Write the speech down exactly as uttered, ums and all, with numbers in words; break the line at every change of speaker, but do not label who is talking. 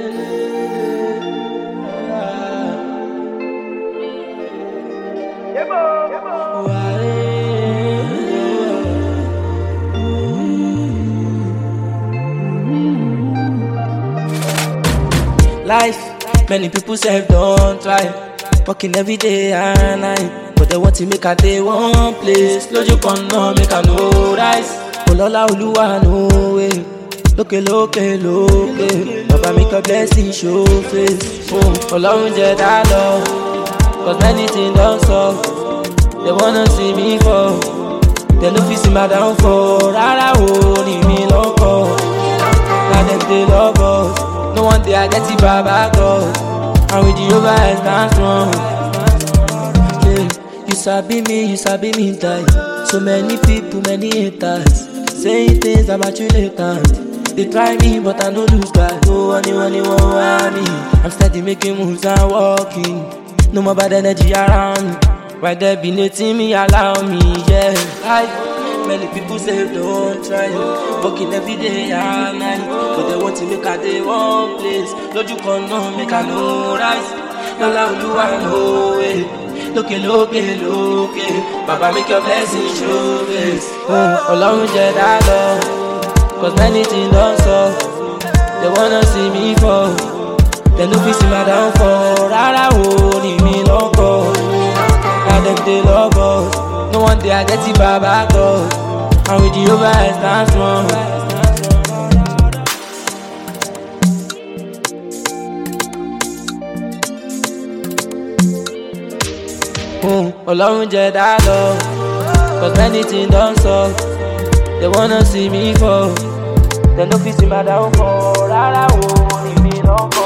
Life, many people say don't try. Working every day and night, but they want to make a day one place. Lójú kan náà make a no rise. Olọ́lá Olúwa no way. Lókè lókè lókè, Baba make a blessing show face. Oh, Ọlọ́run jẹ́ dá lọ, cause many things don't solve. They wanna see me fall, they no fit see my downfall. Rárá o, ní mi lọ́kọ̀, na dem dey love us. No one day I get it, Baba God. And with Jehovah I stand strong. Yeah, you sabi me, you sabi me die. So many people, many haters, saying things about you later. They try me, but I no lose God. No one, no one, no one me. I'm steady making moves and walking. No more bad energy around me. Why there be nothing me allow me? Yeah, I. Many people say don't try, working every day and night, but they want to make a day one place. Lójú kan náà make a no rise. Lọ́lá Olúwa no way. Lókè lókè lókè, Baba make your blessing show face. Ọlọ́run jẹ́ dá lọ, cause many things don't solve. They wanna see me fall, they no fit see my downfall. Rárá o, ní mi lọ́kọ̀, na dem dey love us. No one day I get it, Baba God. And with Jehovah I stand strong. Oh, Ọlọ́run jẹ́ dá lọ, cause many things don't solve. They wanna see me fall, they no fit see my downfall. Rárá o, ní mi lọ́kọ̀.